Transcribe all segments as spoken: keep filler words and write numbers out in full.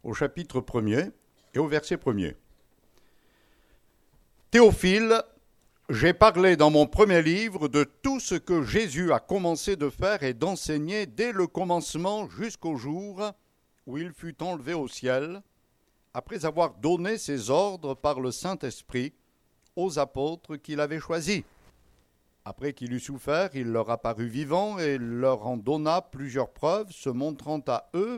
au chapitre premier et au verset premier. Théophile, j'ai parlé dans mon premier livre de tout ce que Jésus a commencé de faire et d'enseigner dès le commencement jusqu'au jour où il fut enlevé au ciel, après avoir donné ses ordres par le Saint-Esprit aux apôtres qu'il avait choisis. Après qu'il eut souffert, il leur apparut vivant et leur en donna plusieurs preuves, se montrant à eux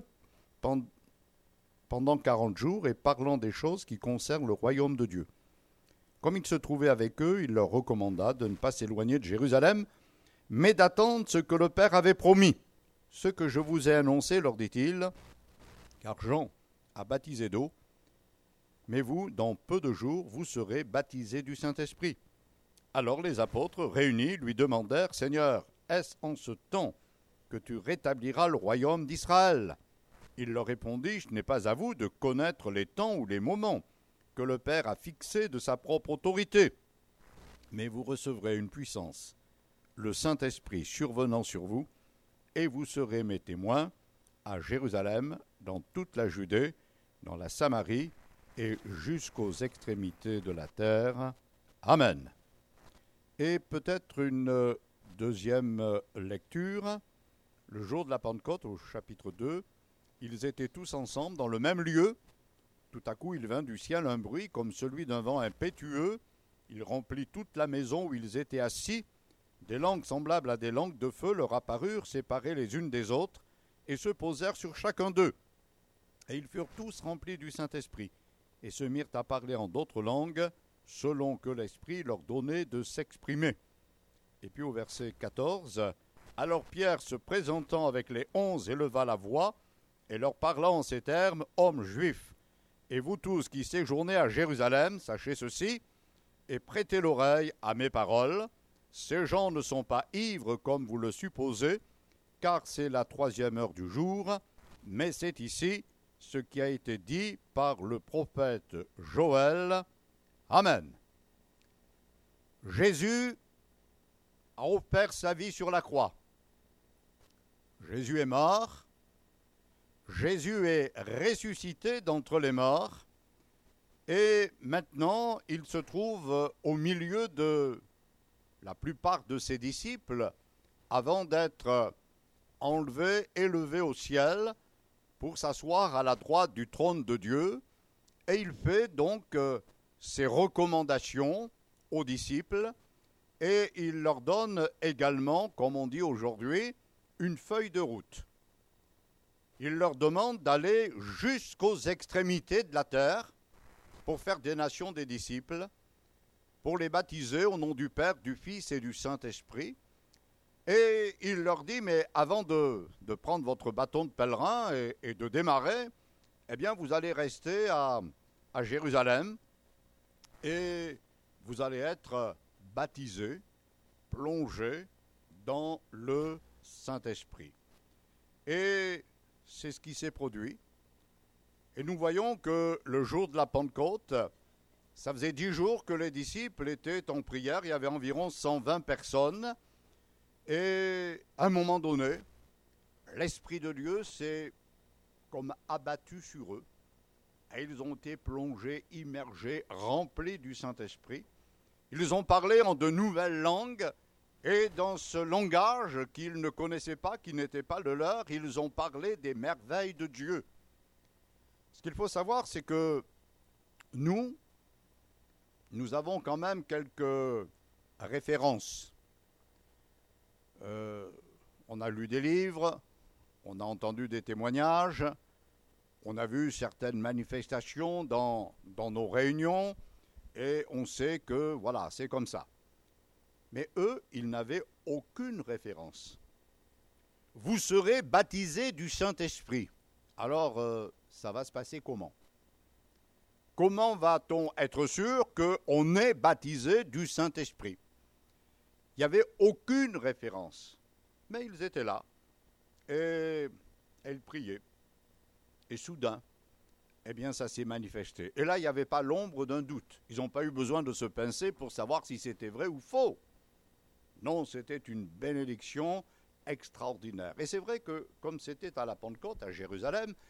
pendant quarante jours et parlant des choses qui concernent le royaume de Dieu. Comme il se trouvait avec eux, il leur recommanda de ne pas s'éloigner de Jérusalem, mais d'attendre ce que le Père avait promis. Ce que je vous ai annoncé, leur dit-il, car Jean a baptisé d'eau, mais vous, dans peu de jours, vous serez baptisés du Saint-Esprit. Alors les apôtres, réunis, lui demandèrent, « Seigneur, est-ce en ce temps que tu rétabliras le royaume d'Israël ?» Il leur répondit, « Ce n'est pas à vous de connaître les temps ou les moments que le Père a fixés de sa propre autorité, mais vous recevrez une puissance, le Saint-Esprit survenant sur vous, et vous serez mes témoins à Jérusalem, dans toute la Judée, dans la Samarie et jusqu'aux extrémités de la terre. Amen. » Et peut-être une deuxième lecture, le jour de la Pentecôte au chapitre deux, ils étaient tous ensemble dans le même lieu. Tout à coup il vint du ciel un bruit comme celui d'un vent impétueux, il remplit toute la maison où ils étaient assis. Des langues semblables à des langues de feu leur apparurent, séparées les unes des autres, et se posèrent sur chacun d'eux. Et ils furent tous remplis du Saint-Esprit, et se mirent à parler en d'autres langues, selon que l'Esprit leur donnait de s'exprimer. Et puis au verset quatorze, « Alors Pierre, se présentant avec les onze, éleva la voix, et leur parla en ces termes, « Hommes juifs, et vous tous qui séjournez à Jérusalem, sachez ceci, et prêtez l'oreille à mes paroles. Ces gens ne sont pas ivres comme vous le supposez, car c'est la troisième heure du jour, mais c'est ici ce qui a été dit par le prophète Joël. Amen. » Jésus a offert sa vie sur la croix. Jésus est mort. Jésus est ressuscité d'entre les morts. Et maintenant, il se trouve au milieu de la plupart de ses disciples avant d'être enlevé, élevé au ciel pour s'asseoir à la droite du trône de Dieu. Et il fait donc euh, ses recommandations aux disciples et il leur donne également, comme on dit aujourd'hui, une feuille de route. Il leur demande d'aller jusqu'aux extrémités de la terre pour faire des nations des disciples, pour les baptiser au nom du Père, du Fils et du Saint-Esprit. Et il leur dit, mais avant de, de prendre votre bâton de pèlerin et, et de démarrer, eh bien vous allez rester à, à Jérusalem et vous allez être baptisés, plongés dans le Saint-Esprit. Et c'est ce qui s'est produit. Et nous voyons que le jour de la Pentecôte, ça faisait dix jours que les disciples étaient en prière. Il y avait environ cent vingt personnes. Et à un moment donné, l'Esprit de Dieu s'est comme abattu sur eux. Et ils ont été plongés, immergés, remplis du Saint-Esprit. Ils ont parlé en de nouvelles langues. Et dans ce langage qu'ils ne connaissaient pas, qui n'était pas le leur, ils ont parlé des merveilles de Dieu. Ce qu'il faut savoir, c'est que nous, nous avons quand même quelques références. Euh, on a lu des livres, on a entendu des témoignages, on a vu certaines manifestations dans, dans nos réunions, et on sait que, voilà, c'est comme ça. Mais eux, ils n'avaient aucune référence. Vous serez baptisés du Saint-Esprit. Alors, euh, ça va se passer comment? Comment va-t-on être sûr qu'on est baptisé du Saint-Esprit? Il n'y avait aucune référence. Mais ils étaient là. Et ils priaient. Et soudain, eh bien, ça s'est manifesté. Et là, il n'y avait pas l'ombre d'un doute. Ils n'ont pas eu besoin de se pincer pour savoir si c'était vrai ou faux. Non, c'était une bénédiction extraordinaire. Et c'est vrai que, comme c'était à la Pentecôte, à Jérusalem,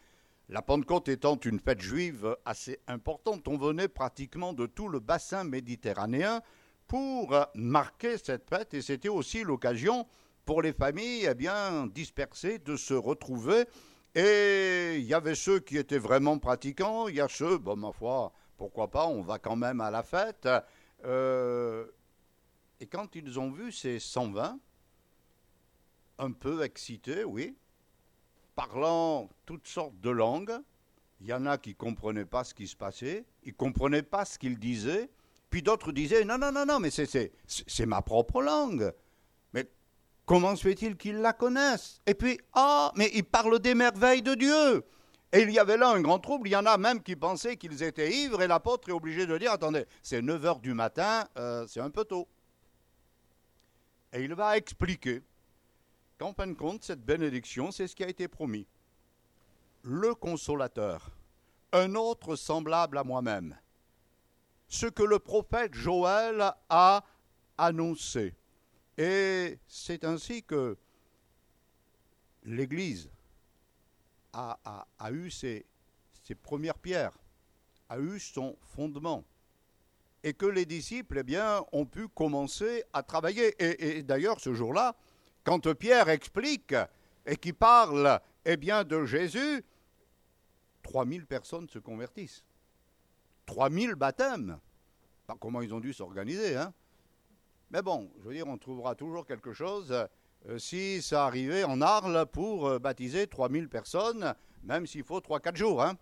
La Pentecôte étant une fête juive assez importante, on venait pratiquement de tout le bassin méditerranéen pour marquer cette fête, et c'était aussi l'occasion pour les familles eh bien, dispersées de se retrouver. Et il y avait ceux qui étaient vraiment pratiquants, il y a ceux, bon ma foi, pourquoi pas, on va quand même à la fête. Euh, et quand ils ont vu ces cent vingt, un peu excités, oui, parlant toutes sortes de langues, il y en a qui ne comprenaient pas ce qui se passait, ils ne comprenaient pas ce qu'ils disaient, puis d'autres disaient, non, non, non, non, mais c'est, c'est, c'est ma propre langue. Mais comment se fait-il qu'ils la connaissent? Et puis, ah, mais ils parlent des merveilles de Dieu. Et il y avait là un grand trouble, il y en a même qui pensaient qu'ils étaient ivres, et l'apôtre est obligé de dire, attendez, c'est neuf heures du matin, euh, c'est un peu tôt. Et il va expliquer qu'en fin de compte, cette bénédiction, c'est ce qui a été promis. Le consolateur, un autre semblable à moi-même. Ce que le prophète Joël a annoncé. Et c'est ainsi que l'Église a, a, a eu ses, ses premières pierres, a eu son fondement. Et que les disciples, eh bien, ont pu commencer à travailler. Et, et d'ailleurs, ce jour-là, quand Pierre explique et qu'il parle eh bien, de Jésus, trois mille personnes se convertissent. trois mille baptêmes. Pas comment ils ont dû s'organiser, hein. Mais bon, je veux dire, on trouvera toujours quelque chose euh, si ça arrivait en Arles pour euh, baptiser trois mille personnes, même s'il faut trois quatre jours, hein.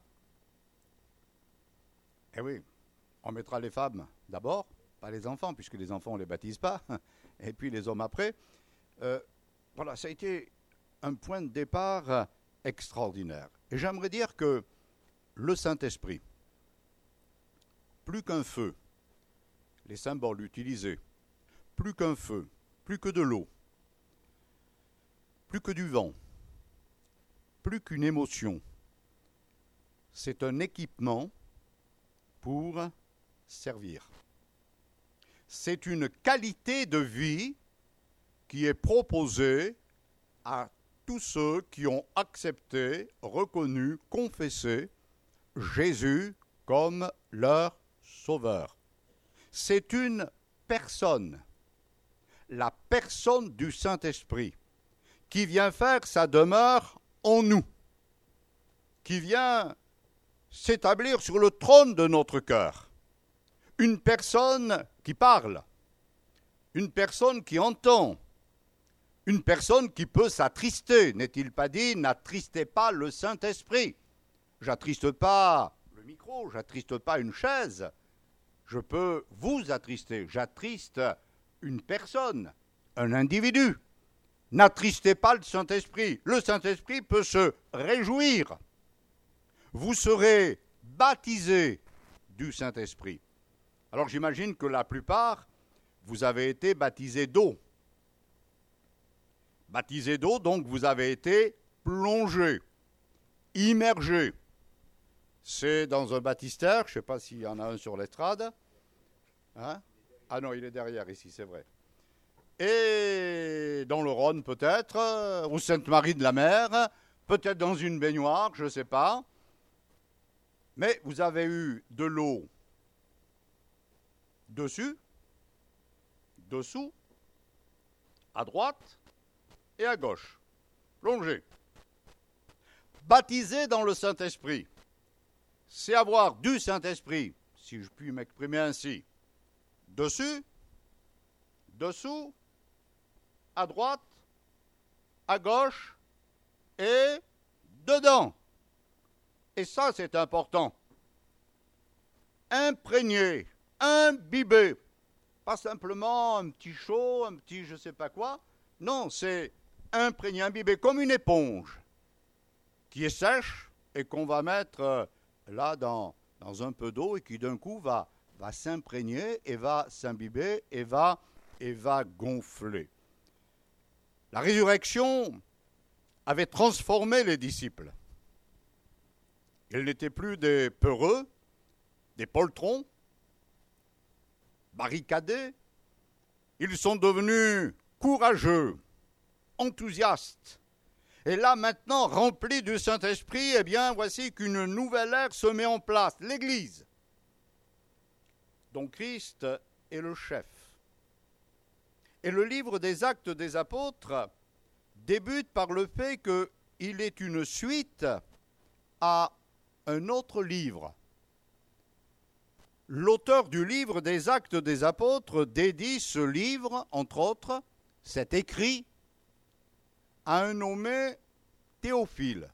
Eh oui, on mettra les femmes d'abord, pas les enfants, puisque les enfants on ne les baptise pas, et puis les hommes après. Euh, Voilà, ça a été un point de départ extraordinaire. Et j'aimerais dire que le Saint-Esprit, plus qu'un feu, les symboles utilisés, plus qu'un feu, plus que de l'eau, plus que du vent, plus qu'une émotion, c'est un équipement pour servir. C'est une qualité de vie qui est proposé à tous ceux qui ont accepté, reconnu, confessé Jésus comme leur sauveur. C'est une personne, la personne du Saint-Esprit, qui vient faire sa demeure en nous, qui vient s'établir sur le trône de notre cœur. Une personne qui parle, une personne qui entend, une personne qui peut s'attrister. N'est-il pas dit, n'attristez pas le Saint-Esprit. J'attriste pas le micro, j'attriste pas une chaise. Je peux vous attrister. J'attriste une personne, un individu. N'attristez pas le Saint-Esprit. Le Saint-Esprit peut se réjouir. Vous serez baptisés du Saint-Esprit. Alors j'imagine que la plupart, vous avez été baptisés d'eau. Baptisé d'eau, donc vous avez été plongé, immergé. C'est dans un baptistère, je ne sais pas s'il y en a un sur l'estrade. Hein? Ah non, il est derrière ici, c'est vrai. Et dans le Rhône peut-être, ou Sainte-Marie de la Mer, peut-être dans une baignoire, je ne sais pas. Mais vous avez eu de l'eau dessus, dessous, à droite, et à gauche, plongé. Baptisé dans le Saint-Esprit, c'est avoir du Saint-Esprit, si je puis m'exprimer ainsi, dessus, dessous, à droite, à gauche et dedans. Et ça, c'est important. Imprégné, imbibé, pas simplement un petit chaud, un petit je ne sais pas quoi. Non, c'est imprégné, imbibé, comme une éponge qui est sèche et qu'on va mettre euh, là dans, dans un peu d'eau et qui d'un coup va, va s'imprégner et va s'imbiber et va, et va gonfler. La résurrection avait transformé les disciples. Ils n'étaient plus des peureux, des poltrons, barricadés. Ils sont devenus courageux, enthousiastes, Et là, maintenant, rempli du Saint-Esprit, eh bien, voici qu'une nouvelle ère se met en place, l'Église, dont Christ est le chef. Et le livre des Actes des Apôtres débute par le fait qu'il est une suite à un autre livre. L'auteur du livre des Actes des Apôtres dédie ce livre, entre autres, cet écrit, à un nommé Théophile.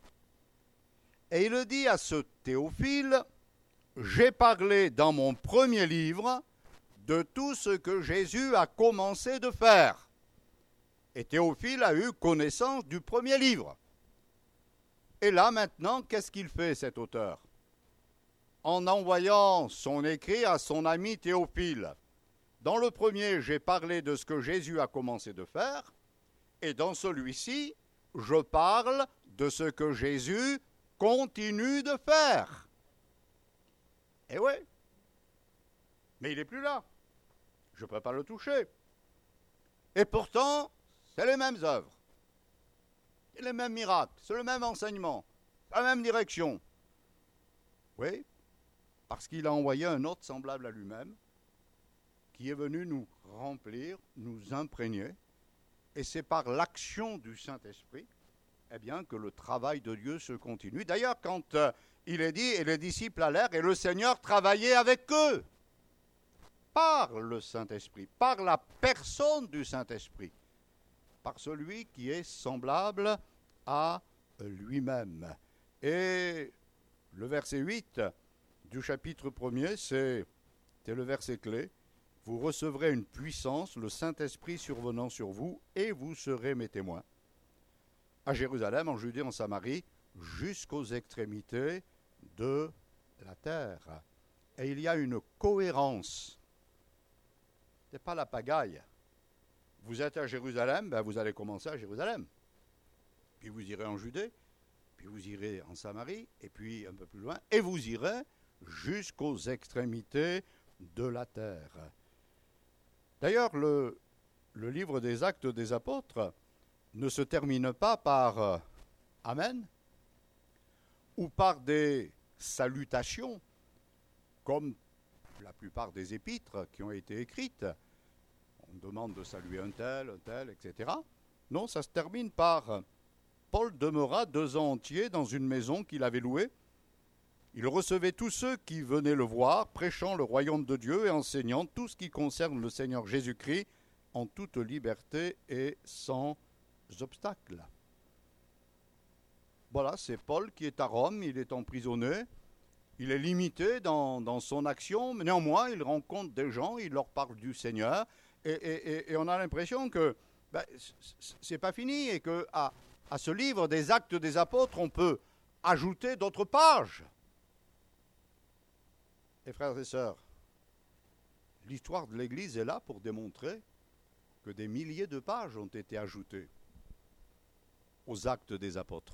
Et il dit à ce Théophile, « J'ai parlé dans mon premier livre de tout ce que Jésus a commencé de faire. » Et Théophile a eu connaissance du premier livre. Et là, maintenant, qu'est-ce qu'il fait, cet auteur? En envoyant son écrit à son ami Théophile. Dans le premier, j'ai parlé de ce que Jésus a commencé de faire, et dans celui-ci, je parle de ce que Jésus continue de faire. Eh oui, mais il n'est plus là. Je ne peux pas le toucher. Et pourtant, c'est les mêmes œuvres. C'est les mêmes miracles, c'est le même enseignement, la même direction. Oui, parce qu'il a envoyé un autre semblable à lui-même, qui est venu nous remplir, nous imprégner, et c'est par l'action du Saint-Esprit, eh bien, que le travail de Dieu se continue. D'ailleurs, quand euh, il est dit, et les disciples allèrent, et le Seigneur travaillait avec eux, par le Saint-Esprit, par la personne du Saint-Esprit, par celui qui est semblable à lui-même. Et le verset huit du chapitre premier, c'est, c'est le verset clé. Vous recevrez une puissance, le Saint-Esprit survenant sur vous, et vous serez mes témoins. À Jérusalem, en Judée, en Samarie, jusqu'aux extrémités de la terre. Et il y a une cohérence. Ce n'est pas la pagaille. Vous êtes à Jérusalem, ben vous allez commencer à Jérusalem. Puis vous irez en Judée, puis vous irez en Samarie, et puis un peu plus loin, et vous irez jusqu'aux extrémités de la terre. D'ailleurs, le, le livre des Actes des Apôtres ne se termine pas par euh, « Amen » ou par des salutations, comme la plupart des épîtres qui ont été écrites. On demande de saluer un tel, un tel, et cetera. Non, ça se termine par « Paul demeura deux ans entiers dans une maison qu'il avait louée. Il recevait tous ceux qui venaient le voir, prêchant le royaume de Dieu et enseignant tout ce qui concerne le Seigneur Jésus-Christ en toute liberté et sans obstacle. » Voilà, c'est Paul qui est à Rome, il est emprisonné, il est limité dans, dans son action, mais néanmoins il rencontre des gens, il leur parle du Seigneur, et, et, et on a l'impression que ben, c'est pas fini, et qu'à à ce livre des Actes des Apôtres, on peut ajouter d'autres pages. Et frères et sœurs, l'histoire de l'Église est là pour démontrer que des milliers de pages ont été ajoutées aux Actes des Apôtres,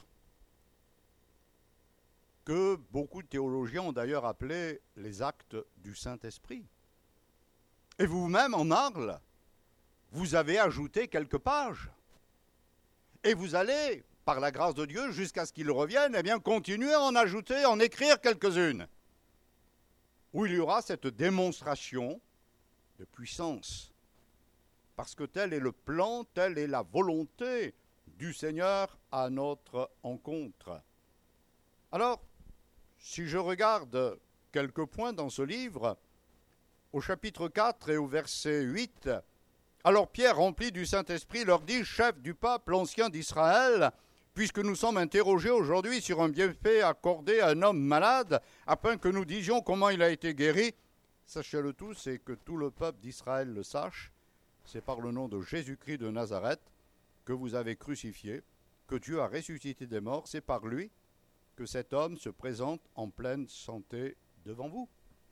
que beaucoup de théologiens ont d'ailleurs appelé les actes du Saint-Esprit. Et vous-même, en Arles, vous avez ajouté quelques pages. Et vous allez, par la grâce de Dieu, jusqu'à ce qu'il revienne, eh bien, continuer à en ajouter, en écrire quelques-unes, où il y aura cette démonstration de puissance. Parce que tel est le plan, telle est la volonté du Seigneur à notre encontre. Alors, si je regarde quelques points dans ce livre, au chapitre quatre et au verset huit, alors Pierre, rempli du Saint-Esprit, leur dit, chef du peuple ancien d'Israël, puisque nous sommes interrogés aujourd'hui sur un bienfait accordé à un homme malade, afin que nous disions comment il a été guéri, sachez-le tous et que tout le peuple d'Israël le sache, c'est par le nom de Jésus-Christ de Nazareth que vous avez crucifié, que Dieu a ressuscité des morts, c'est par lui que cet homme se présente en pleine santé devant vous.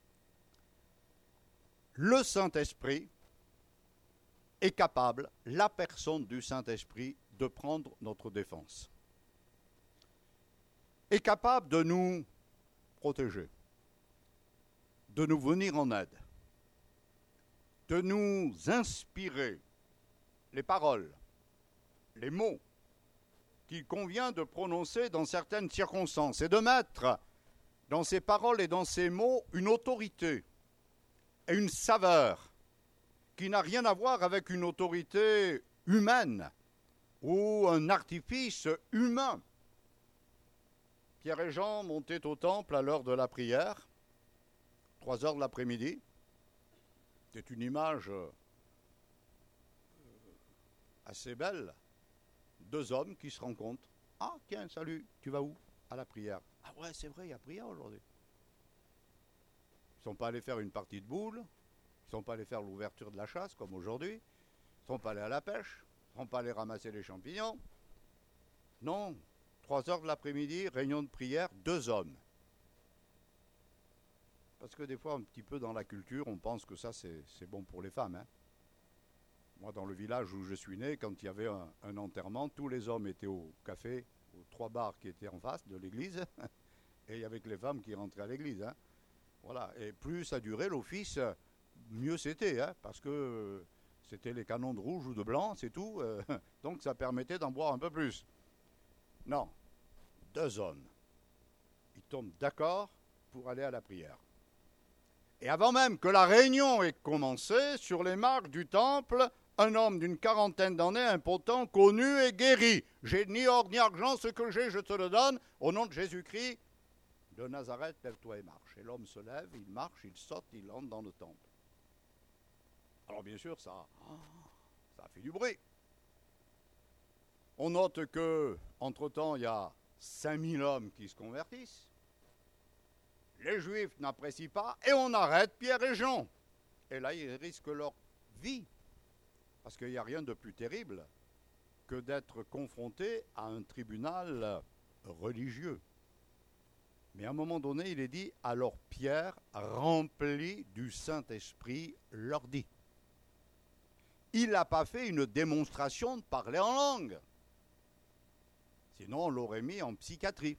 Le Saint-Esprit est capable, la personne du Saint-Esprit, de prendre notre défense. Est capable de nous protéger, de nous venir en aide, de nous inspirer les paroles, les mots, qu'il convient de prononcer dans certaines circonstances et de mettre dans ses paroles et dans ses mots une autorité et une saveur qui n'a rien à voir avec une autorité humaine ou un artifice humain. Pierre et Jean montaient au temple à l'heure de la prière, trois heures de l'après-midi. C'est une image assez belle. Deux hommes qui se rencontrent. Ah, tiens, salut, tu vas où? À la prière. Ah ouais, c'est vrai, il y a prière aujourd'hui. Ils ne sont pas allés faire une partie de boules. Ils ne sont pas allés faire l'ouverture de la chasse, comme aujourd'hui. Ils ne sont pas allés à la pêche. Ils ne sont pas allés ramasser les champignons. Non, trois heures de l'après-midi, réunion de prière, deux hommes. Parce que des fois, un petit peu dans la culture, on pense que ça, c'est, c'est bon pour les femmes. Hein. Moi, dans le village où je suis né, quand il y avait un, un enterrement, tous les hommes étaient au café, aux trois bars qui étaient en face de l'église, et il y avait que les femmes qui rentraient à l'église. Hein. Voilà. Et plus ça durait, l'office, mieux c'était, hein, parce que c'était les canons de rouge ou de blanc, c'est tout. Euh, donc ça permettait d'en boire un peu plus. Non, deux hommes. Ils tombent d'accord pour aller à la prière. Et avant même que la réunion ait commencé, sur les marques du temple, un homme d'une quarantaine d'années, impotent, connu et guéri. J'ai ni or ni argent, ce que j'ai, je te le donne. Au nom de Jésus-Christ, de Nazareth, lève-toi et marche. Et l'homme se lève, il marche, il saute, il entre dans le temple. Alors bien sûr, ça, ça a fait du bruit. On note que, entre-temps, il y a cinq mille hommes qui se convertissent. Les Juifs n'apprécient pas et on arrête Pierre et Jean. Et là, ils risquent leur vie. Parce qu'il n'y a rien de plus terrible que d'être confronté à un tribunal religieux. Mais à un moment donné, il est dit, alors Pierre, rempli du Saint-Esprit, leur dit. Il n'a pas fait une démonstration de parler en langue. Sinon, on l'aurait mis en psychiatrie.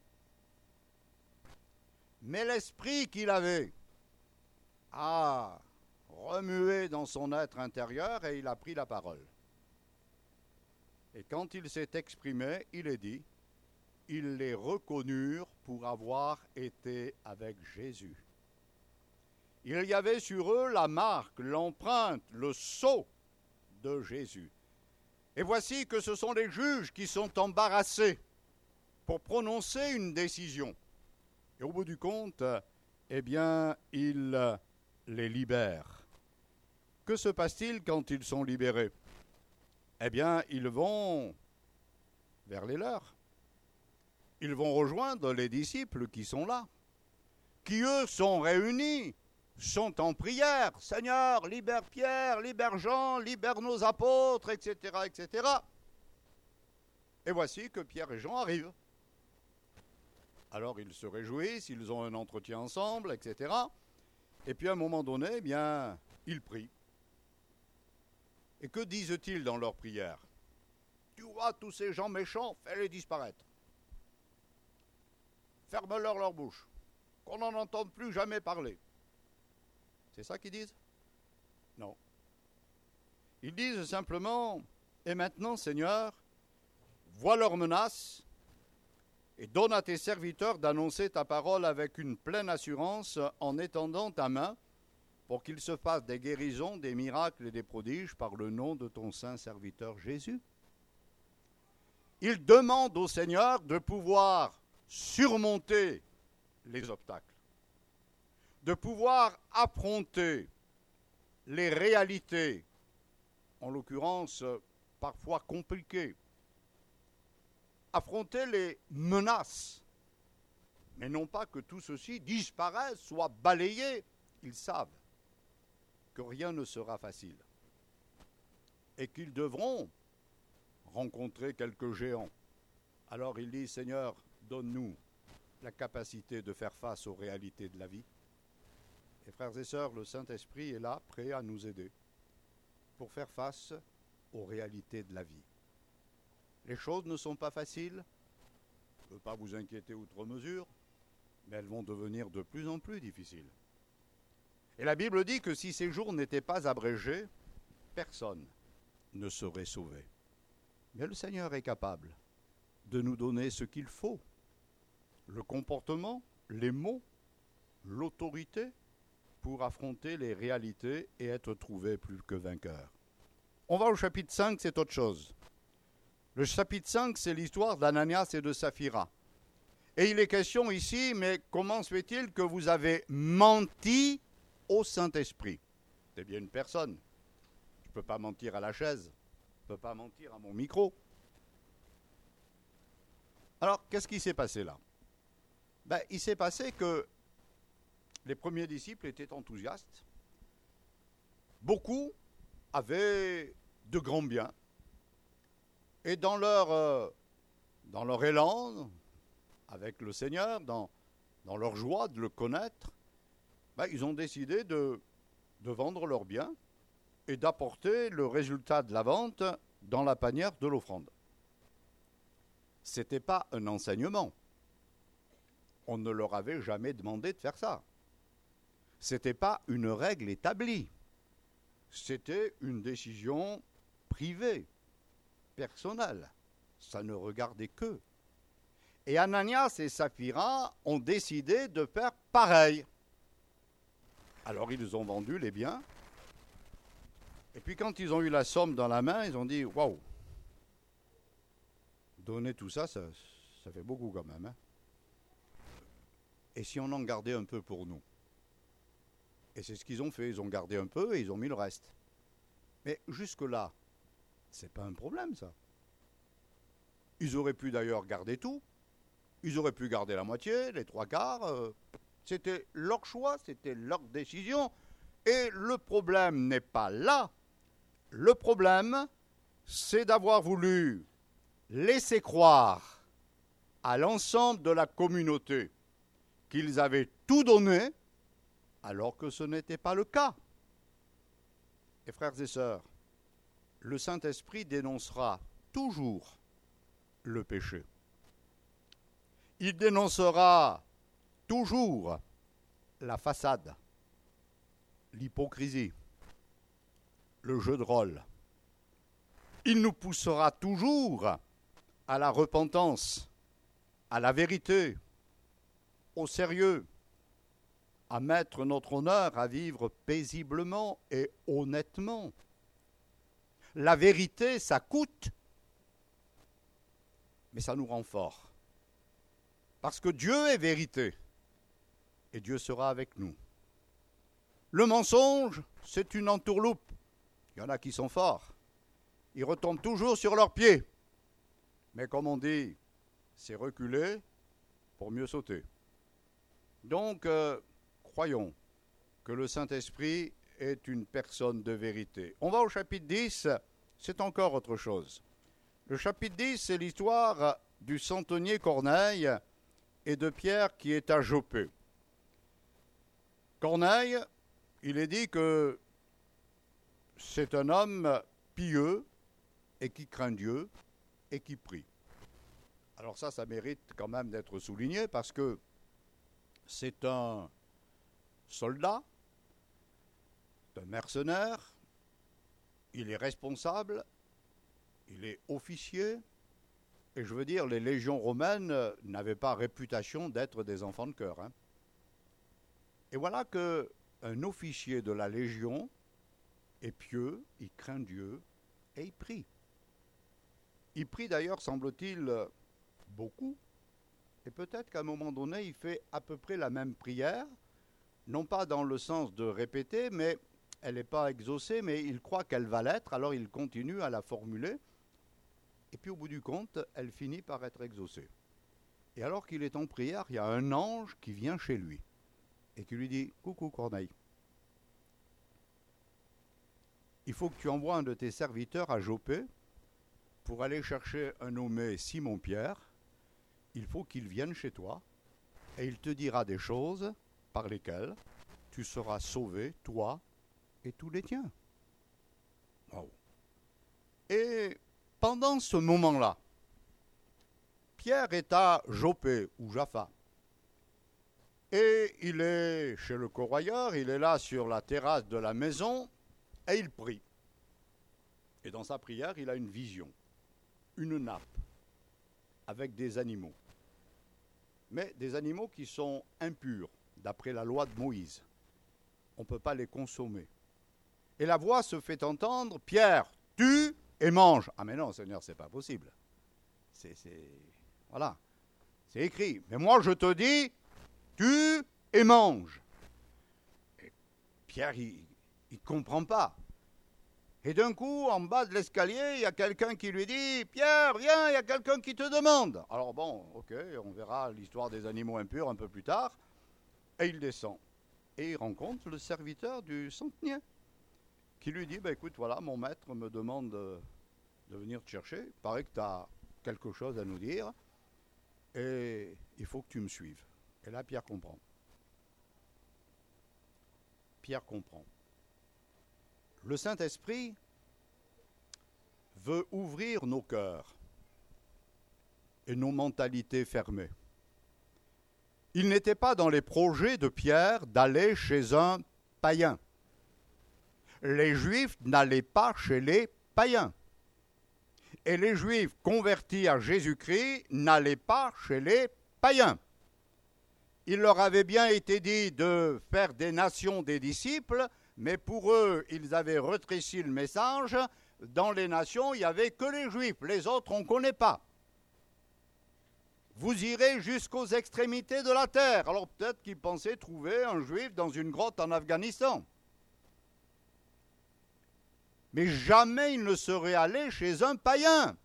Mais l'esprit qu'il avait a remué dans son être intérieur et il a pris la parole. Et quand il s'est exprimé, il est dit, ils les reconnurent pour avoir été avec Jésus. Il y avait sur eux la marque, l'empreinte, le sceau de Jésus. Et voici que ce sont les juges qui sont embarrassés pour prononcer une décision. Et au bout du compte, eh bien, il les libère. Que se passe-t-il quand ils sont libérés? Eh bien, ils vont vers les leurs. Ils vont rejoindre les disciples qui sont là, qui eux sont réunis, sont en prière. Seigneur, libère Pierre, libère Jean, libère nos apôtres, et cetera, et cetera. Et voici que Pierre et Jean arrivent. Alors ils se réjouissent, ils ont un entretien ensemble, et cetera. Et puis à un moment donné, eh bien, ils prient. Et que disent-ils dans leur prière? Tu vois tous ces gens méchants, fais-les disparaître. Ferme-leur leur bouche, qu'on n'en entende plus jamais parler. C'est ça qu'ils disent? Non. Ils disent simplement, et maintenant, Seigneur, vois leurs menaces, et donne à tes serviteurs d'annoncer ta parole avec une pleine assurance en étendant ta main pour qu'il se fasse des guérisons, des miracles et des prodiges par le nom de ton saint serviteur Jésus. Ils demandent au Seigneur de pouvoir surmonter les obstacles, de pouvoir affronter les réalités, en l'occurrence parfois compliquées, affronter les menaces, mais non pas que tout ceci disparaisse, soit balayé. Ils savent que rien ne sera facile et qu'ils devront rencontrer quelques géants. Alors ils disent, Seigneur, donne-nous la capacité de faire face aux réalités de la vie. Et frères et sœurs, le Saint-Esprit est là, prêt à nous aider pour faire face aux réalités de la vie. Les choses ne sont pas faciles, je ne veux pas vous inquiéter outre mesure, mais elles vont devenir de plus en plus difficiles. Et la Bible dit que si ces jours n'étaient pas abrégés, personne ne serait sauvé. Mais le Seigneur est capable de nous donner ce qu'il faut, le comportement, les mots, l'autorité pour affronter les réalités et être trouvé plus que vainqueur. On va au chapitre cinq, c'est autre chose. Le chapitre cinq, c'est l'histoire d'Ananias et de Saphira. Et il est question ici, mais comment se fait-il que vous avez menti au Saint-Esprit? C'est bien une personne. Je ne peux pas mentir à la chaise. Je ne peux pas mentir à mon micro. Alors, qu'est-ce qui s'est passé là? Ben, il s'est passé que les premiers disciples étaient enthousiastes. Beaucoup avaient de grands biens. Et dans leur, euh, dans leur élan avec le Seigneur, dans, dans leur joie de le connaître, ben, ils ont décidé de, de vendre leurs biens et d'apporter le résultat de la vente dans la panière de l'offrande. Ce n'était pas un enseignement. On ne leur avait jamais demandé de faire ça. Ce n'était pas une règle établie. C'était une décision privée, personnelle. Ça ne regardait qu'eux. Et Ananias et Saphira ont décidé de faire pareil. Alors ils ont vendu les biens. Et puis quand ils ont eu la somme dans la main, ils ont dit « Waouh, donner tout ça, ça, ça fait beaucoup quand même. Hein. Et si on en gardait un peu pour nous ?» Et c'est ce qu'ils ont fait. Ils ont gardé un peu et ils ont mis le reste. Mais jusque-là, c'est pas un problème, ça. Ils auraient pu d'ailleurs garder tout. Ils auraient pu garder la moitié, les trois quarts. Euh, c'était leur choix, c'était leur décision. Et le problème n'est pas là. Le problème, c'est d'avoir voulu laisser croire à l'ensemble de la communauté qu'ils avaient tout donné, alors que ce n'était pas le cas. Et frères et sœurs, le Saint-Esprit dénoncera toujours le péché. Il dénoncera toujours la façade, l'hypocrisie, le jeu de rôle. Il nous poussera toujours à la repentance, à la vérité, au sérieux, à mettre notre honneur à vivre paisiblement et honnêtement. La vérité, ça coûte, mais ça nous rend forts. Parce que Dieu est vérité, et Dieu sera avec nous. Le mensonge, c'est une entourloupe. Il y en a qui sont forts. Ils retombent toujours sur leurs pieds. Mais comme on dit, c'est reculer pour mieux sauter. Donc, euh, croyons que le Saint-Esprit est une personne de vérité. On va au chapitre dix, c'est encore autre chose. Le chapitre dix, c'est l'histoire du centenier Corneille et de Pierre qui est à Joppé. Corneille, il est dit que c'est un homme pieux et qui craint Dieu et qui prie. Alors ça, ça mérite quand même d'être souligné parce que c'est un soldat, un mercenaire, il est responsable, il est officier, et je veux dire, les légions romaines n'avaient pas réputation d'être des enfants de cœur. Hein. Et voilà qu'un officier de la Légion est pieux, il craint Dieu et il prie. Il prie d'ailleurs, semble-t-il, beaucoup. Et peut-être qu'à un moment donné, il fait à peu près la même prière, non pas dans le sens de répéter, mais elle n'est pas exaucée, mais il croit qu'elle va l'être, alors il continue à la formuler. Et puis au bout du compte, elle finit par être exaucée. Et alors qu'il est en prière, il y a un ange qui vient chez lui et qui lui dit « Coucou Corneille, il faut que tu envoies un de tes serviteurs à Joppé pour aller chercher un nommé Simon-Pierre. Il faut qu'il vienne chez toi et il te dira des choses par lesquelles tu seras sauvé, toi et tous les tiens. » Wow. Et pendant ce moment-là, Pierre est à Joppé ou Jaffa. Et il est chez le corroyeur, il est là sur la terrasse de la maison et il prie. Et dans sa prière, il a une vision, une nappe. avec des animaux. Mais des animaux qui sont impurs, d'après la loi de Moïse. On ne peut pas les consommer. Et la voix se fait entendre, Pierre, tue et mange. Ah mais non, Seigneur, c'est pas possible. C'est, c'est, voilà, c'est écrit. Mais moi, je te dis, tue et mange. Et Pierre, il ne comprend pas. Et d'un coup, en bas de l'escalier, il y a quelqu'un qui lui dit « Pierre, viens, il y a quelqu'un qui te demande !» Alors bon, ok, on verra l'histoire des animaux impurs un peu plus tard. Et il descend. Et il rencontre le serviteur du centenier, qui lui dit bah, « Écoute, voilà, mon maître me demande de, de venir te chercher. Il paraît que tu as quelque chose à nous dire. Et il faut que tu me suives. » Et là, Pierre comprend. Pierre comprend. Le Saint-Esprit veut ouvrir nos cœurs et nos mentalités fermées. Il n'était pas dans les projets de Pierre d'aller chez un païen. Les Juifs n'allaient pas chez les païens. Et les Juifs convertis à Jésus-Christ n'allaient pas chez les païens. Il leur avait bien été dit de faire des nations des disciples, mais pour eux, ils avaient rétréci le message. Dans les nations, il n'y avait que les Juifs. Les autres, on ne connaît pas. Vous irez jusqu'aux extrémités de la terre. Alors peut-être qu'ils pensaient trouver un Juif dans une grotte en Afghanistan. Mais jamais ils ne seraient allés chez un païen.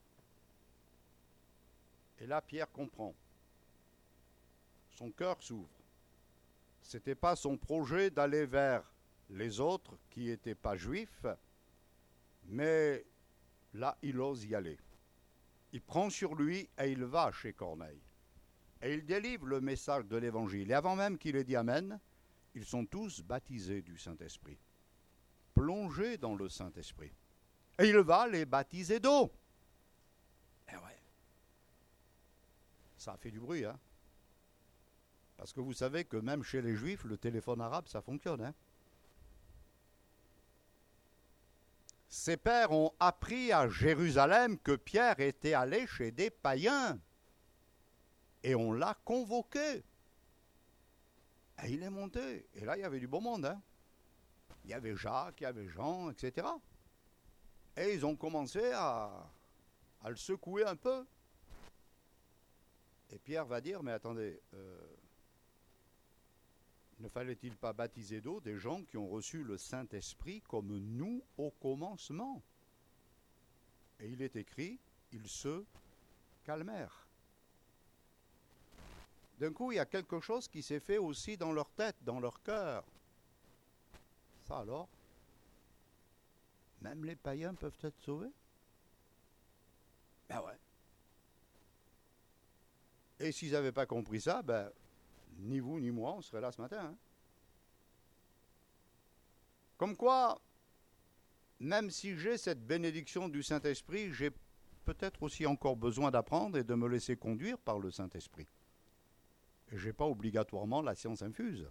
Et là, Pierre comprend. Son cœur s'ouvre. Ce n'était pas son projet d'aller vers les autres qui n'étaient pas juifs, mais là, il ose y aller. Il prend sur lui et il va chez Corneille. Et il délivre le message de l'Évangile. Et avant même qu'il ait dit Amen, ils sont tous baptisés du Saint-Esprit, plongés dans le Saint-Esprit. Et il va les baptiser d'eau. Eh ouais. Ça a fait du bruit, hein. Parce que vous savez que même chez les Juifs, le téléphone arabe, ça fonctionne, hein. Ses pères ont appris à Jérusalem que Pierre était allé chez des païens. Et on l'a convoqué. Et il est monté. Et là, il y avait du beau monde. Hein. Il y avait Jacques, il y avait Jean, et cetera. Et ils ont commencé à, à le secouer un peu. Et Pierre va dire, mais attendez, euh, ne fallait-il pas baptiser d'eau des gens qui ont reçu le Saint-Esprit comme nous au commencement? Et il est écrit, ils se calmèrent. D'un coup, il y a quelque chose qui s'est fait aussi dans leur tête, dans leur cœur. Ça alors? Même les païens peuvent être sauvés? Ben ouais. Et s'ils n'avaient pas compris ça, ben, ni vous ni moi, on serait là ce matin. Hein. Comme quoi, même si j'ai cette bénédiction du Saint-Esprit, j'ai peut-être aussi encore besoin d'apprendre et de me laisser conduire par le Saint-Esprit. Et je n'ai pas obligatoirement la science infuse.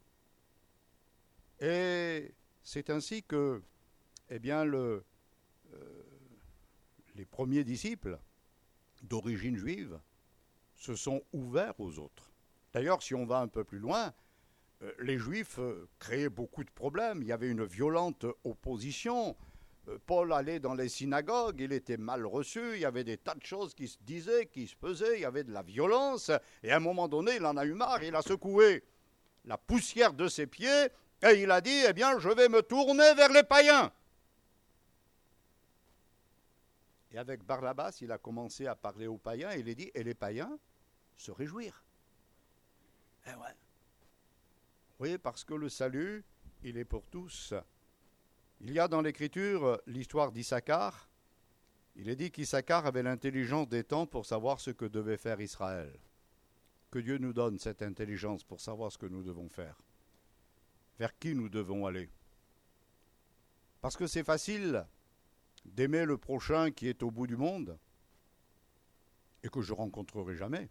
Et c'est ainsi que, eh bien, le, euh, les premiers disciples d'origine juive se sont ouverts aux autres. D'ailleurs, si on va un peu plus loin, euh, les Juifs euh, créaient beaucoup de problèmes. Il y avait une violente opposition. Euh, Paul allait dans les synagogues, il était mal reçu. Il y avait des tas de choses qui se disaient, qui se faisaient. Il y avait de la violence. Et à un moment donné, il en a eu marre. Il a secoué la poussière de ses pieds et il a dit, eh bien, je vais me tourner vers les païens. Et avec Barnabas, il a commencé à parler aux païens et il a dit, et les païens se réjouirent. Eh ouais. Oui, parce que le salut, il est pour tous. Il y a dans l'Écriture l'histoire d'Issachar. Il est dit qu'Issachar avait l'intelligence des temps pour savoir ce que devait faire Israël. Que Dieu nous donne cette intelligence pour savoir ce que nous devons faire. Vers qui nous devons aller. Parce que c'est facile d'aimer le prochain qui est au bout du monde et que je ne rencontrerai jamais.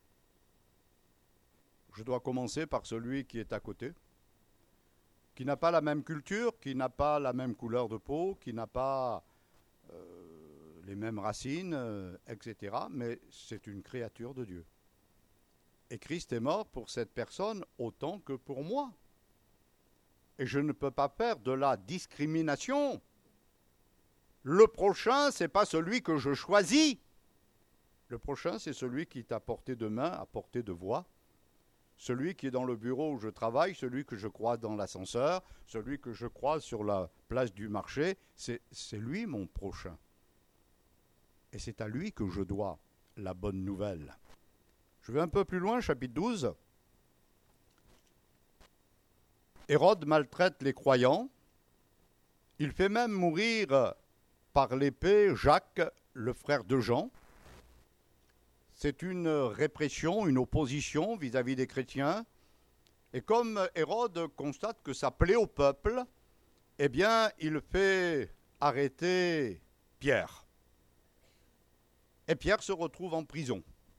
Je dois commencer par celui qui est à côté, qui n'a pas la même culture, qui n'a pas la même couleur de peau, qui n'a pas euh, les mêmes racines, euh, et cetera. Mais c'est une créature de Dieu. Et Christ est mort pour cette personne autant que pour moi. Et je ne peux pas faire de la discrimination. Le prochain, ce n'est pas celui que je choisis. Le prochain, c'est celui qui est à portée de main, à portée de voix. Celui qui est dans le bureau où je travaille, celui que je croise dans l'ascenseur, celui que je croise sur la place du marché, c'est, c'est lui mon prochain. Et c'est à lui que je dois la bonne nouvelle. Je vais un peu plus loin, chapitre douze. Hérode maltraite les croyants. Il fait même mourir par l'épée Jacques, le frère de Jean. C'est une répression, une opposition vis-à-vis des chrétiens. Et comme Hérode constate que ça plaît au peuple, eh bien, il fait arrêter Pierre. Et Pierre se retrouve en prison.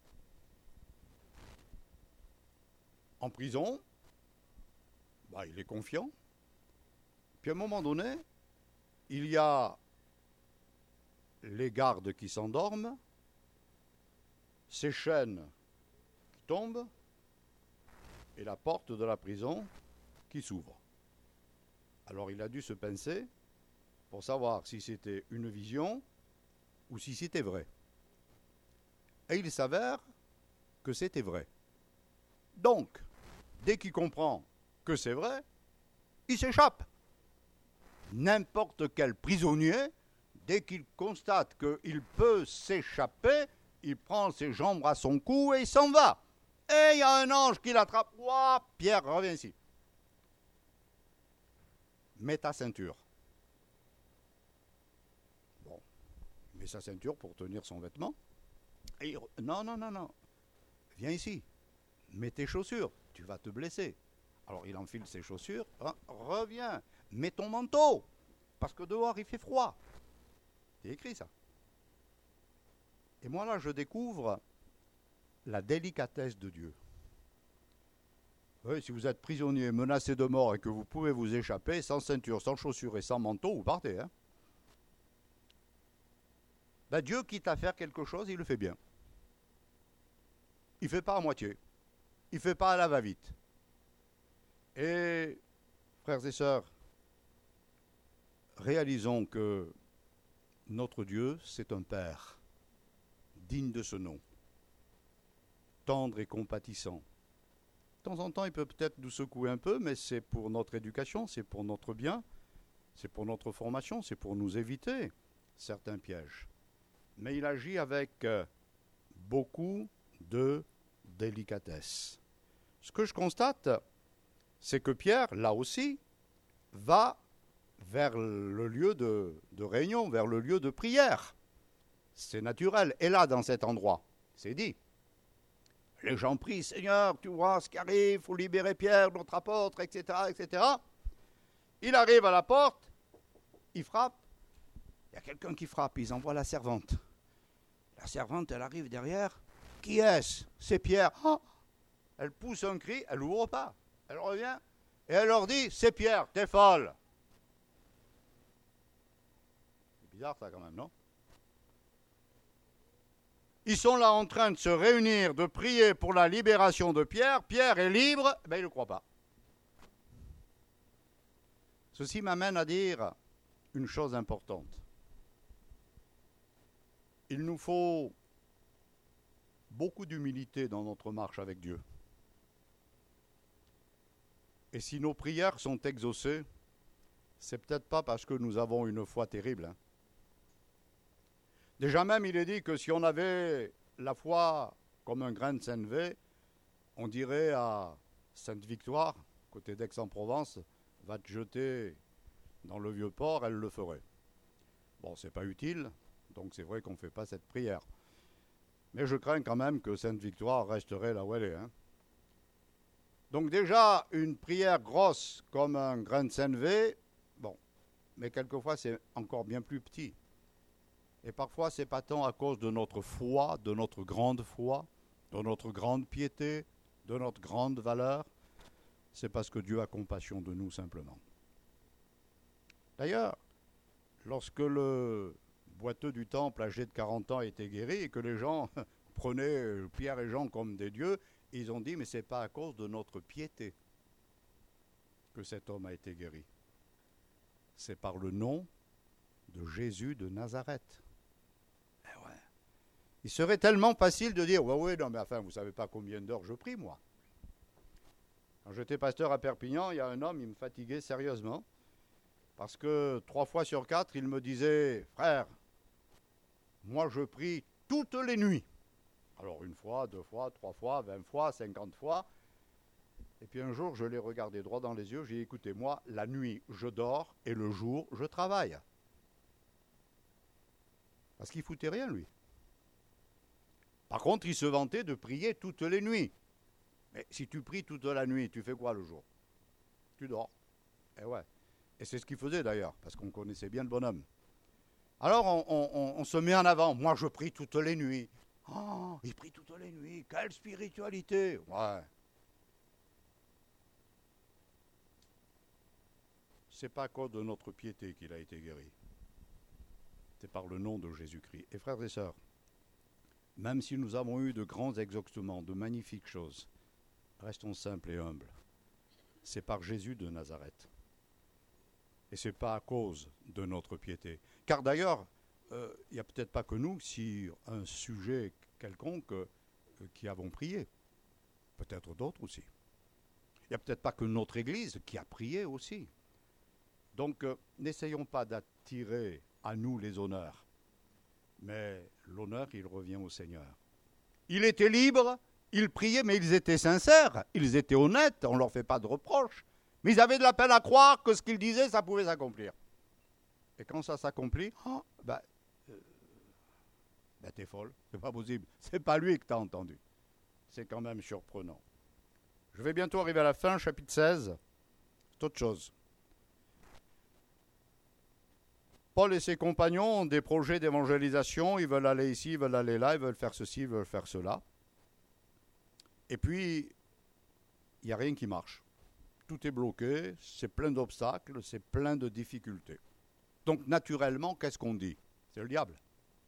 En prison, bah, il est confiant. Puis à un moment donné, il y a les gardes qui s'endorment, ses chaînes qui tombent et la porte de la prison qui s'ouvre. Alors il a dû se pincer pour savoir si c'était une vision ou si c'était vrai. Et il s'avère que c'était vrai. Donc, dès qu'il comprend que c'est vrai, il s'échappe. N'importe quel prisonnier, dès qu'il constate qu'il peut s'échapper, il prend ses jambes à son cou et il s'en va. Et il y a un ange qui l'attrape. Ouah, Pierre, reviens ici. Mets ta ceinture. Bon, il met sa ceinture pour tenir son vêtement. Et il... Non, non, non, non. Viens ici. Mets tes chaussures. Tu vas te blesser. Alors il enfile ses chaussures. Hein, reviens. Mets ton manteau. Parce que dehors il fait froid. C'est écrit ça. Et moi là je découvre la délicatesse de Dieu. Oui, si vous êtes prisonnier, menacé de mort et que vous pouvez vous échapper, sans ceinture, sans chaussures et sans manteau, vous partez. Hein. Ben, Dieu, quitte à faire quelque chose, il le fait bien. Il ne fait pas à moitié. Il ne fait pas à la va-vite. Et, frères et sœurs, réalisons que notre Dieu, c'est un Père, digne de ce nom, tendre et compatissant. De temps en temps, il peut peut-être nous secouer un peu, mais c'est pour notre éducation, c'est pour notre bien, c'est pour notre formation, c'est pour nous éviter certains pièges. Mais il agit avec beaucoup de délicatesse. Ce que je constate, c'est que Pierre, là aussi, va vers le lieu de, de réunion, vers le lieu de prière. C'est naturel. Et là, dans cet endroit, c'est dit. Les gens prient, Seigneur, tu vois ce qui arrive, il faut libérer Pierre, notre apôtre, et cetera, et cetera. Il arrive à la porte, il frappe. Il y a quelqu'un qui frappe, ils envoient la servante. La servante, elle arrive derrière. Qui est-ce? C'est Pierre. Oh, elle pousse un cri, elle n'ouvre pas. Elle revient et elle leur dit, c'est Pierre, t'es folle. C'est bizarre ça quand même, non? Ils sont là en train de se réunir, de prier pour la libération de Pierre. Pierre est libre, ben il ne le croit pas. Ceci m'amène à dire une chose importante. Il nous faut beaucoup d'humilité dans notre marche avec Dieu. Et si nos prières sont exaucées, c'est peut-être pas parce que nous avons une foi terrible. Hein. Déjà même, il est dit que si on avait la foi comme un grain de sénévé, on dirait à Sainte-Victoire, côté d'Aix-en-Provence, va te jeter dans le vieux port, elle le ferait. Bon, c'est pas utile, donc c'est vrai qu'on ne fait pas cette prière. Mais je crains quand même que Sainte-Victoire resterait là où elle est. Hein. Donc déjà, une prière grosse comme un grain de sénévé, bon, mais quelquefois c'est encore bien plus petit. Et parfois c'est pas tant à cause de notre foi, de notre grande foi, de notre grande piété, de notre grande valeur, c'est parce que Dieu a compassion de nous simplement. D'ailleurs, lorsque le boiteux du temple âgé de quarante ans était guéri et que les gens prenaient Pierre et Jean comme des dieux, ils ont dit mais ce n'est pas à cause de notre piété que cet homme a été guéri. C'est par le nom de Jésus de Nazareth. Eh ouais. Il serait tellement facile de dire, ouais, ouais, non, mais enfin, vous ne savez pas combien d'heures je prie, moi. Quand j'étais pasteur à Perpignan, il y a un homme, il me fatiguait sérieusement, parce que trois fois sur quatre, il me disait, frère, moi je prie toutes les nuits. Alors une fois, deux fois, trois fois, vingt fois, cinquante fois. Et puis un jour, je l'ai regardé droit dans les yeux, j'ai dit, écoutez, moi, la nuit, je dors, et le jour, je travaille. Parce qu'il ne foutait rien, lui. Par contre, il se vantait de prier toutes les nuits. Mais si tu pries toute la nuit, tu fais quoi le jour? Tu dors. Et ouais. Et c'est ce qu'il faisait d'ailleurs, parce qu'on connaissait bien le bonhomme. Alors on, on, on se met en avant. Moi, je prie toutes les nuits. Oh, il prie toutes les nuits. Quelle spiritualité! Ouais. C'est pas à cause de notre piété qu'il a été guéri. C'est par le nom de Jésus-Christ. Et frères et sœurs, même si nous avons eu de grands exaucements, de magnifiques choses, restons simples et humbles. C'est par Jésus de Nazareth. Et ce n'est pas à cause de notre piété. Car d'ailleurs, il euh, n'y a peut-être pas que nous, si un sujet quelconque euh, qui avons prié. Peut-être d'autres aussi. Il n'y a peut-être pas que notre Église qui a prié aussi. Donc, euh, n'essayons pas d'attirer à nous les honneurs. Mais l'honneur, il revient au Seigneur. Il était libre, ils priaient, mais ils étaient sincères, ils étaient honnêtes, on ne leur fait pas de reproches. Mais ils avaient de la peine à croire que ce qu'ils disaient, ça pouvait s'accomplir. Et quand ça s'accomplit, oh, ben, euh, ben t'es folle, c'est pas possible. C'est pas lui que t'as entendu. C'est quand même surprenant. Je vais bientôt arriver à la fin, chapitre seize. C'est autre chose. Paul et ses compagnons ont des projets d'évangélisation, ils veulent aller ici, ils veulent aller là, ils veulent faire ceci, ils veulent faire cela. Et puis, il n'y a rien qui marche. Tout est bloqué, c'est plein d'obstacles, c'est plein de difficultés. Donc, naturellement, qu'est-ce qu'on dit? C'est le diable.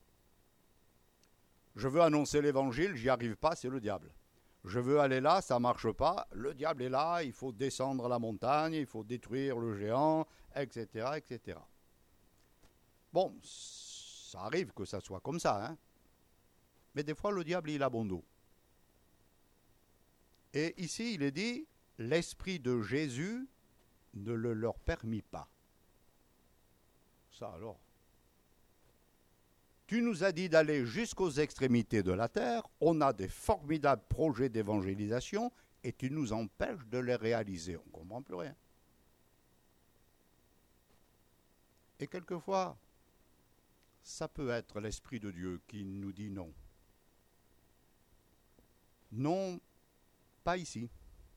Je veux annoncer l'évangile, j'y arrive pas, c'est le diable. Je veux aller là, ça ne marche pas, le diable est là, il faut descendre la montagne, il faut détruire le géant, et cetera, et cetera. Bon, ça arrive que ça soit comme ça, hein. Mais des fois, le diable, il a bon dos. Et ici, il est dit, l'Esprit de Jésus ne le leur permit pas. Ça alors. Tu nous as dit d'aller jusqu'aux extrémités de la terre, on a des formidables projets d'évangélisation, et tu nous empêches de les réaliser. On ne comprend plus rien. Et quelquefois, ça peut être l'Esprit de Dieu qui nous dit non. Non, pas ici.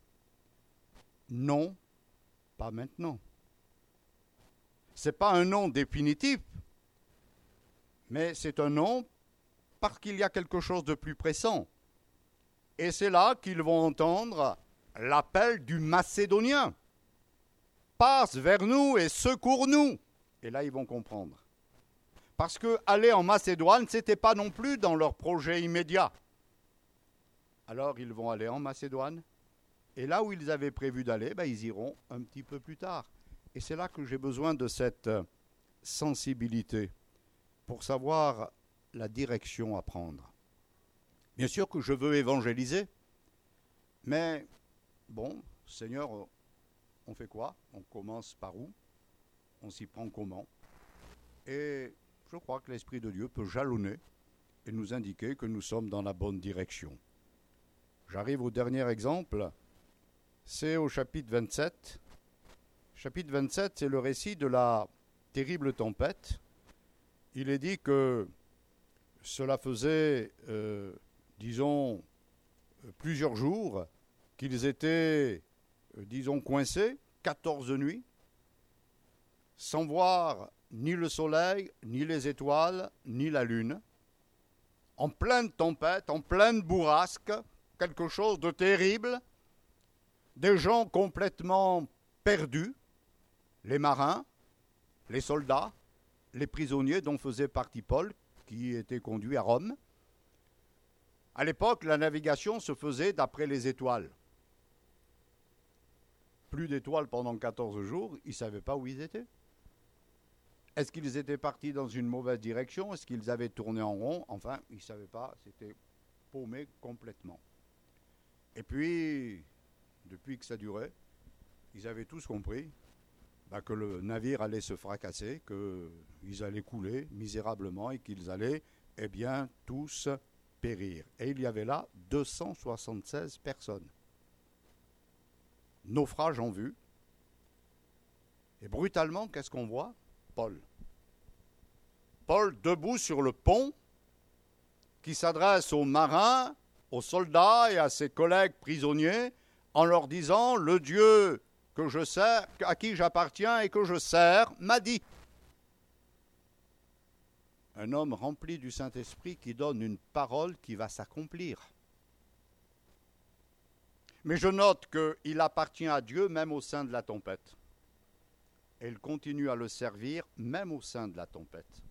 Non, pas maintenant. Ce n'est pas un non définitif, mais c'est un non parce qu'il y a quelque chose de plus pressant. Et c'est là qu'ils vont entendre l'appel du Macédonien. Passe vers nous et secours-nous. Et là, ils vont comprendre. Parce qu'aller en Macédoine, ce n'était pas non plus dans leur projet immédiat. Alors, ils vont aller en Macédoine. Et là où ils avaient prévu d'aller, ben, ils iront un petit peu plus tard. Et c'est là que j'ai besoin de cette sensibilité pour savoir la direction à prendre. Bien sûr que je veux évangéliser, mais bon, Seigneur, on fait quoi? On commence par où? On s'y prend comment? Et je crois que l'Esprit de Dieu peut jalonner et nous indiquer que nous sommes dans la bonne direction. J'arrive au dernier exemple, c'est au chapitre vingt-sept. Chapitre vingt-sept, c'est le récit de la terrible tempête. Il est dit que cela faisait, euh, disons, plusieurs jours qu'ils étaient, euh, disons, coincés, quatorze nuits, sans voir ni le soleil, ni les étoiles, ni la lune, en pleine tempête, en pleine bourrasque, quelque chose de terrible, des gens complètement perdus, les marins, les soldats, les prisonniers dont faisait partie Paul, qui était conduit à Rome. À l'époque, la navigation se faisait d'après les étoiles. Plus d'étoiles pendant quatorze jours, ils ne savaient pas où ils étaient. Est-ce qu'ils étaient partis dans une mauvaise direction? Est-ce qu'ils avaient tourné en rond? Enfin, ils ne savaient pas, c'était paumé complètement. Et puis, depuis que ça durait, ils avaient tous compris bah, que le navire allait se fracasser, qu'ils allaient couler misérablement et qu'ils allaient, eh bien, tous périr. Et il y avait là deux cent soixante-seize personnes. Naufrage en vue. Et brutalement, qu'est-ce qu'on voit? Paul. Paul debout sur le pont, qui s'adresse aux marins, aux soldats et à ses collègues prisonniers, en leur disant « Le Dieu que je sers, à qui j'appartiens et que je sers, m'a dit ». Un homme rempli du Saint-Esprit qui donne une parole qui va s'accomplir. Mais je note qu'il appartient à Dieu même au sein de la tempête. Et il continue à le servir même au sein de la tempête.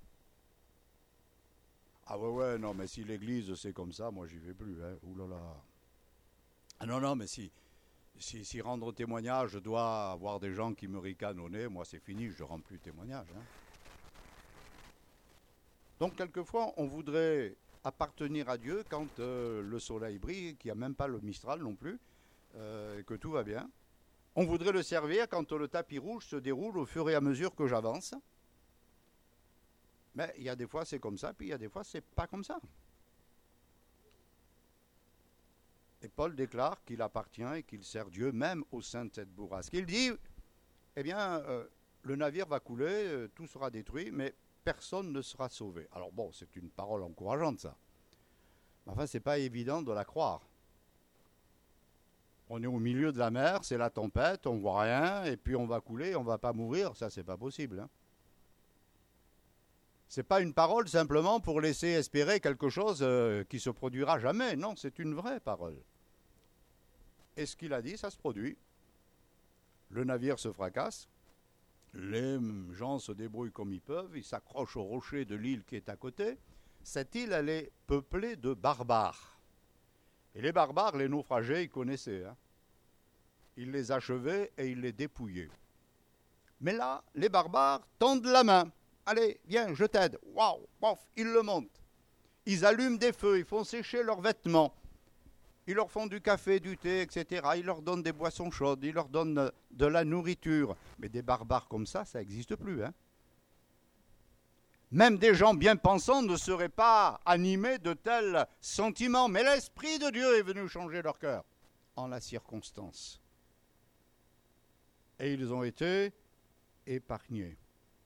Ah ouais, ouais, non, mais si l'église c'est comme ça, moi j'y vais plus. Hein. Ouh là là. Ah non, non, mais si, si, si rendre témoignage, je dois avoir des gens qui me ricanent au nez, moi c'est fini, je ne rends plus témoignage. Hein. Donc quelquefois, on voudrait appartenir à Dieu quand euh, le soleil brille, qu'il n'y a même pas le Mistral non plus, euh, et que tout va bien. On voudrait le servir quand le tapis rouge se déroule au fur et à mesure que j'avance. Mais il y a des fois c'est comme ça, puis il y a des fois c'est pas comme ça. Et Paul déclare qu'il appartient et qu'il sert Dieu même au sein de cette bourrasque. Il dit, eh bien, euh, le navire va couler, euh, tout sera détruit, mais personne ne sera sauvé. Alors bon, c'est une parole encourageante ça. Mais enfin, c'est pas évident de la croire. On est au milieu de la mer, c'est la tempête, on voit rien, et puis on va couler, on va pas mourir, ça c'est pas possible. Hein. C'est pas une parole simplement pour laisser espérer quelque chose euh, qui se produira jamais. Non, c'est une vraie parole. Et ce qu'il a dit, ça se produit. Le navire se fracasse. Les gens se débrouillent comme ils peuvent. Ils s'accrochent au rocher de l'île qui est à côté. Cette île, elle est peuplée de barbares. Et les barbares, les naufragés, ils connaissaient. Hein. Ils les achevaient et ils les dépouillaient. Mais là, les barbares tendent la main. Allez, viens, je t'aide. Waouh, pof, ils le montent. Ils allument des feux, ils font sécher leurs vêtements. Ils leur font du café, du thé, et cetera. Ils leur donnent des boissons chaudes, ils leur donnent de la nourriture. Mais des barbares comme ça, ça n'existe plus. Hein. Même des gens bien pensants ne seraient pas animés de tels sentiments. Mais l'Esprit de Dieu est venu changer leur cœur en la circonstance. Et ils ont été épargnés.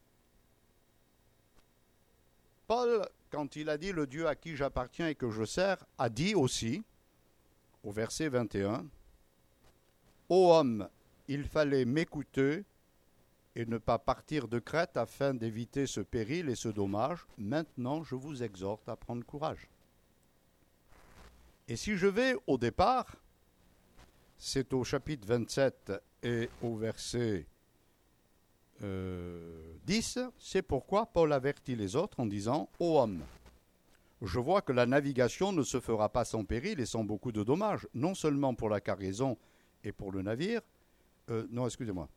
Paul, quand il a dit « le Dieu à qui j'appartiens et que je sers », a dit aussi, au verset vingt et un, « Ô homme, il fallait m'écouter et ne pas partir de Crète afin d'éviter ce péril et ce dommage. Maintenant, je vous exhorte à prendre courage. » Et si je vais au départ, c'est au chapitre vingt-sept et au verset Euh, dix, c'est pourquoi Paul avertit les autres en disant « Ô homme, je vois que la navigation ne se fera pas sans péril et sans beaucoup de dommages, non seulement pour la cargaison et pour le navire. Euh, non, excusez-moi.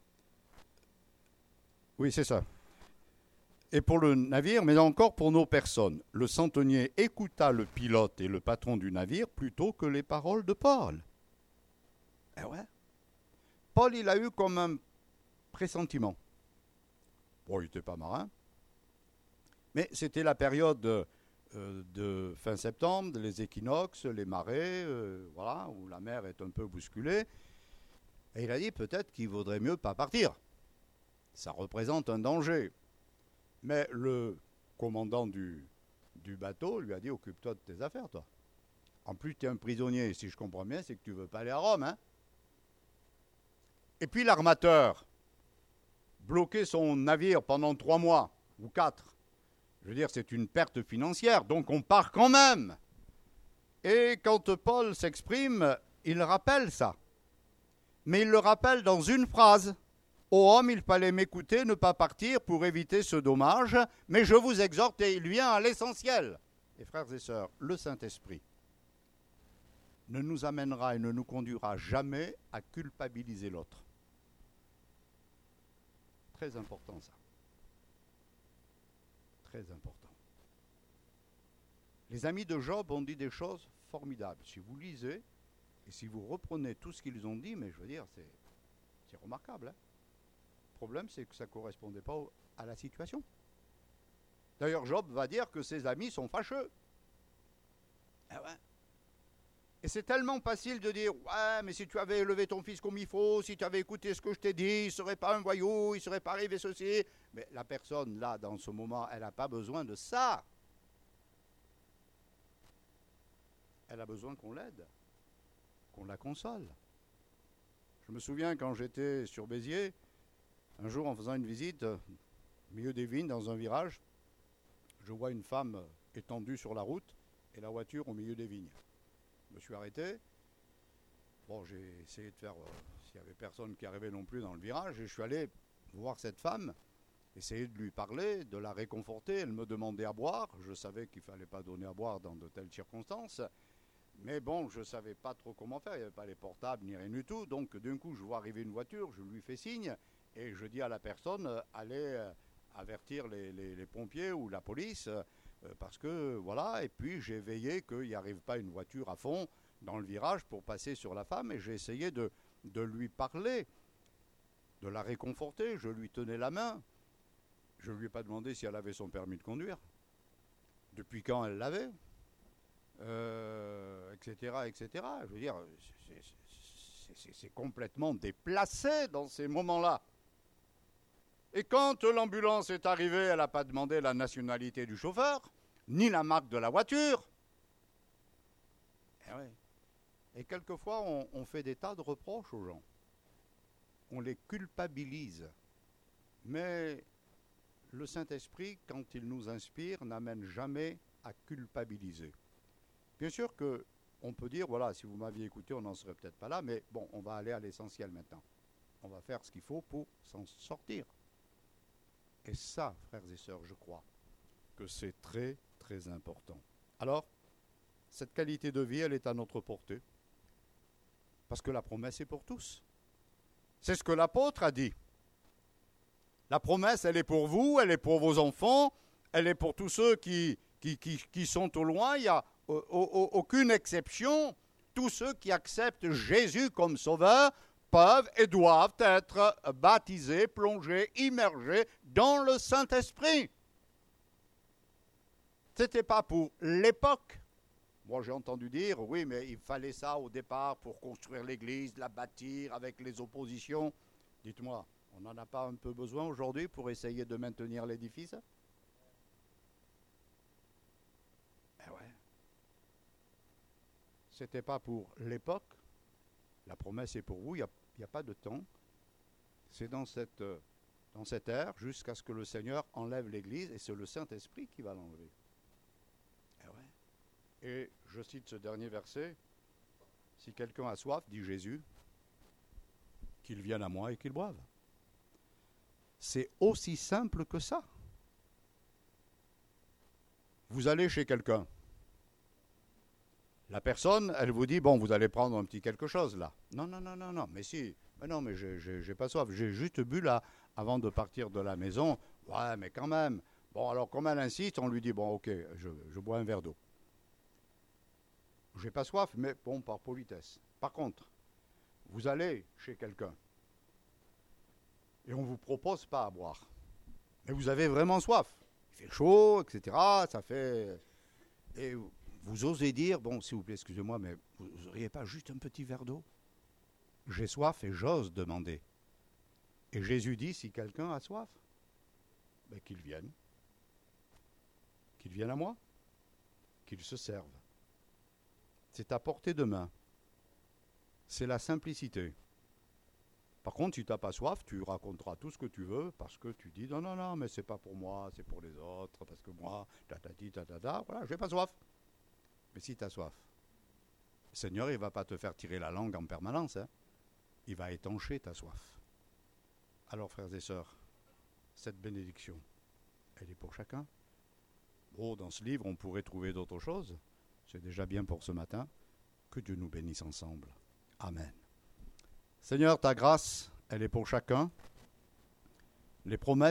Oui, c'est ça. Et pour le navire, mais encore pour nos personnes. Le centenier écouta le pilote et le patron du navire plutôt que les paroles de Paul. » Eh ouais. Paul, il a eu comme un pressentiment. Bon, il n'était pas marin, mais c'était la période euh, de fin septembre, les équinoxes, les marées, euh, voilà, où la mer est un peu bousculée. Et il a dit peut-être qu'il vaudrait mieux pas partir. Ça représente un danger. Mais le commandant du, du bateau lui a dit occupe-toi de tes affaires, toi. En plus, tu es un prisonnier, si je comprends bien, c'est que tu ne veux pas aller à Rome. Hein. Et puis l'armateur, bloquer son navire pendant trois mois ou quatre. Je veux dire, c'est une perte financière, donc on part quand même. Et quand Paul s'exprime, il rappelle ça. Mais il le rappelle dans une phrase. Ô homme, il fallait m'écouter, ne pas partir pour éviter ce dommage, mais je vous exhorte et il vient à l'essentiel. Et frères et sœurs, le Saint-Esprit ne nous amènera et ne nous conduira jamais à culpabiliser l'autre. Très important ça. Très important. Les amis de Job ont dit des choses formidables. Si vous lisez et si vous reprenez tout ce qu'ils ont dit, mais je veux dire, c'est, c'est remarquable. Hein. Le problème, c'est que ça ne correspondait pas au, à la situation. D'ailleurs, Job va dire que ses amis sont fâcheux. Ah ouais. Et c'est tellement facile de dire « Ouais, mais si tu avais élevé ton fils comme il faut, si tu avais écouté ce que je t'ai dit, il ne serait pas un voyou, il ne serait pas arrivé ceci. » Mais la personne, là, dans ce moment, elle n'a pas besoin de ça. Elle a besoin qu'on l'aide, qu'on la console. Je me souviens quand j'étais sur Béziers, un jour en faisant une visite, au milieu des vignes, dans un virage, je vois une femme étendue sur la route et la voiture au milieu des vignes. Je me suis arrêté. Bon, j'ai essayé de faire, euh, s'il n'y avait personne qui arrivait non plus dans le virage, et je suis allé voir cette femme, essayer de lui parler, de la réconforter. Elle me demandait à boire. Je savais qu'il ne fallait pas donner à boire dans de telles circonstances. Mais bon, je ne savais pas trop comment faire. Il n'y avait pas les portables ni rien du tout. Donc, d'un coup, je vois arriver une voiture, je lui fais signe, et je dis à la personne, euh, allez euh, avertir les, les, les pompiers ou la police, euh, parce que, voilà, et puis j'ai veillé qu'il n'y arrive pas une voiture à fond dans le virage pour passer sur la femme, et j'ai essayé de, de lui parler, de la réconforter, je lui tenais la main. Je ne lui ai pas demandé si elle avait son permis de conduire, depuis quand elle l'avait, euh, et cetera, et cetera. Je veux dire, c'est, c'est, c'est, c'est complètement déplacé dans ces moments-là. Et quand l'ambulance est arrivée, elle n'a pas demandé la nationalité du chauffeur, ni la marque de la voiture. Et, ouais. Et quelquefois, on, on fait des tas de reproches aux gens. On les culpabilise. Mais le Saint-Esprit, quand il nous inspire, n'amène jamais à culpabiliser. Bien sûr qu'on peut dire, voilà, si vous m'aviez écouté, on n'en serait peut-être pas là, mais bon, on va aller à l'essentiel maintenant. On va faire ce qu'il faut pour s'en sortir. Et ça, frères et sœurs, je crois que c'est très, très important. Alors, cette qualité de vie, elle est à notre portée. Parce que la promesse est pour tous. C'est ce que l'apôtre a dit. La promesse, elle est pour vous, elle est pour vos enfants, elle est pour tous ceux qui, qui, qui, qui sont au loin. Il n'y a au, au, aucune exception. Tous ceux qui acceptent Jésus comme sauveur peuvent et doivent être baptisés, plongés, immergés dans le Saint-Esprit. Ce n'était pas pour l'époque. Moi, j'ai entendu dire, oui, mais il fallait ça au départ pour construire l'église, la bâtir avec les oppositions. Dites-moi, on n'en a pas un peu besoin aujourd'hui pour essayer de maintenir l'édifice? Eh ouais. Ce n'était pas pour l'époque. La promesse est pour vous, il n'y a, a pas de temps. C'est dans cette, dans cette ère jusqu'à ce que le Seigneur enlève l'église et c'est le Saint-Esprit qui va l'enlever. Eh ouais. Et je cite ce dernier verset, si quelqu'un a soif, dit Jésus, qu'il vienne à moi et qu'il boive. C'est aussi simple que ça. Vous allez chez quelqu'un. La personne, elle vous dit, bon, vous allez prendre un petit quelque chose là. Non, non, non, non, non, mais si, mais non, mais j'ai, j'ai, j'ai pas soif, j'ai juste bu là, avant de partir de la maison. Ouais, mais quand même. Bon, alors comme elle insiste, on lui dit, bon, ok, je, je bois un verre d'eau. J'ai pas soif, mais bon, par politesse. Par contre, vous allez chez quelqu'un et on ne vous propose pas à boire. Mais vous avez vraiment soif. Il fait chaud, et cetera. Ça fait... Et vous osez dire, bon, s'il vous plaît, excusez-moi, mais vous n'auriez pas juste un petit verre d'eau? J'ai soif et j'ose demander. Et Jésus dit, si quelqu'un a soif, ben, qu'il vienne. Qu'il vienne à moi. Qu'il se serve. C'est à portée de main. C'est la simplicité. Par contre, si tu n'as pas soif, tu raconteras tout ce que tu veux parce que tu dis non, non, non, mais c'est pas pour moi, c'est pour les autres, parce que moi, tatati, tatata, voilà, j'ai pas soif. Mais si tu as soif, le Seigneur, il ne va pas te faire tirer la langue en permanence. Hein. Il va étancher ta soif. Alors, frères et sœurs, cette bénédiction, elle est pour chacun. Oh, dans ce livre, on pourrait trouver d'autres choses. C'est déjà bien pour ce matin. Que Dieu nous bénisse ensemble. Amen. Seigneur, ta grâce, elle est pour chacun. Les promesses